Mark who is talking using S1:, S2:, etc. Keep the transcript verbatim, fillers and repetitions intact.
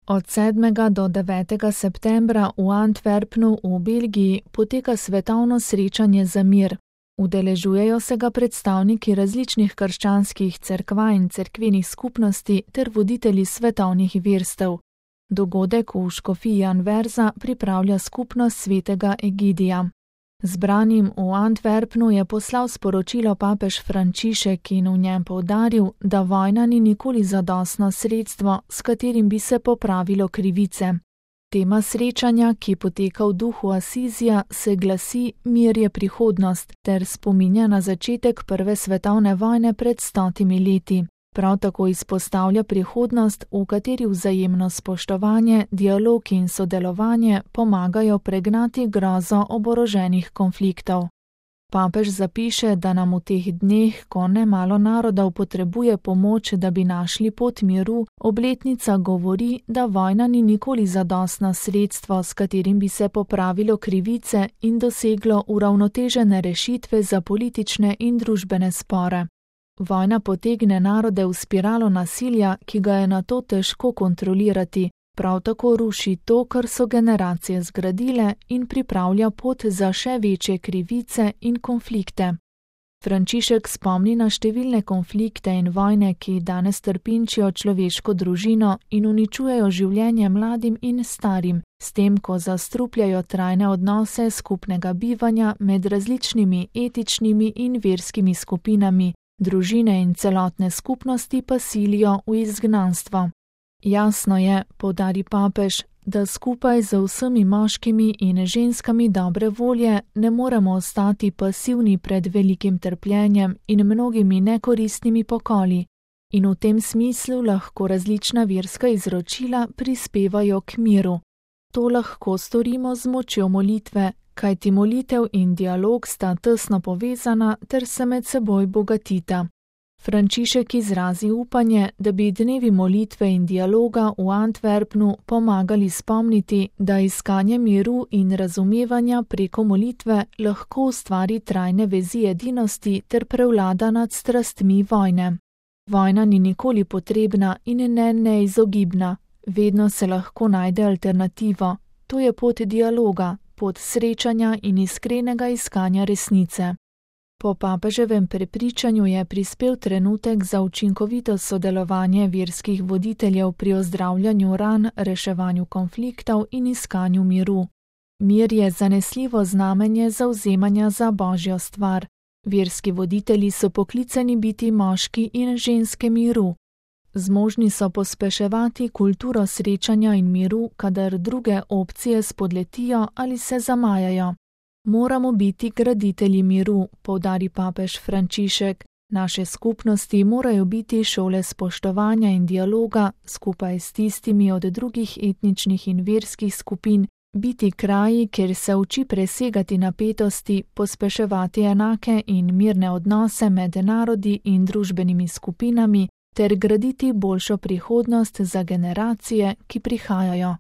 S1: Od sedmega do devetega septembra v Antwerpnu v Belgiji poteka svetovno srečanje za mir. Udeležujejo se ga predstavniki različnih krščanskih cerkva in cerkvenih skupnosti ter voditelji svetovnih verstev. Dogodek v škofiji Anverza pripravlja skupnost svetega Egidija. Zbranim v Antwerpnu je poslal sporočilo papež Frančišek in v njem poudaril, da vojna ni nikoli zadostno sredstvo, s katerim bi se popravilo krivice. Tema srečanja, ki poteka v duhu Asizija, se glasi Mir je prihodnost ter spominja na začetek prve svetovne vojne pred stotimi leti. Prav tako izpostavlja prihodnost, v kateri vzajemno spoštovanje, dialog in sodelovanje pomagajo pregnati grozo oboroženih konfliktov. Papež zapiše, da nam v teh dneh, ko nemalo narodov potrebuje pomoč, da bi našli pot miru, obletnica govori, da vojna ni nikoli zadostno sredstvo, s katerim bi se popravilo krivice in doseglo uravnotežene rešitve za politične in družbene spore. Vojna potegne narode v spiralo nasilja, ki ga je nato težko kontrolirati, prav tako ruši to, kar so generacije zgradile in pripravlja pot za še večje krivice in konflikte. Frančišek spomni na številne konflikte in vojne, ki danes trpinčijo človeško družino in uničujejo življenje mladim in starim, s tem, ko zastrupljajo trajne odnose skupnega bivanja med različnimi etičnimi in verskimi skupinami, družine in celotne skupnosti pa silijo v izgnanstvo. Jasno je, poudari papež, da skupaj z vsemi moškimi in ženskami dobre volje ne moremo ostati pasivni pred velikim trpljenjem in mnogimi nekoristnimi pokoli. In v tem smislu lahko različna verska izročila prispevajo k miru. To lahko storimo z močjo molitve, kajti molitev in dialog sta tesno povezana ter se med seboj bogatita. Frančišek izrazi upanje, da bi dnevi molitve in dialoga v Antwerpnu pomagali spomniti, da iskanje miru in razumevanja preko molitve lahko ustvari trajne vezi edinosti ter prevlada nad strastmi vojne. Vojna ni nikoli potrebna in ne neizogibna, vedno se lahko najde alternativo, to je pot dialoga, pot srečanja in iskrenega iskanja resnice. Po papeževem prepričanju je prispel trenutek za učinkovito sodelovanje verskih voditeljev pri ozdravljanju ran, reševanju konfliktov in iskanju miru. Mir je zanesljivo znamenje zavzemanja za božjo stvar. Verski voditelji so poklicani biti moški in ženske miru. Zmožni so pospeševati kulturo srečanja in miru, kadar druge opcije spodletijo ali se zamajajo. Moramo biti graditelji miru, poudari papež Frančišek. Naše skupnosti morajo biti šole spoštovanja in dialoga skupaj s tistimi od drugih etničnih in verskih skupin, biti kraji, kjer se uči presegati napetosti, pospeševati enake in mirne odnose med narodi in družbenimi skupinami ter graditi boljšo prihodnost za generacije, ki prihajajo.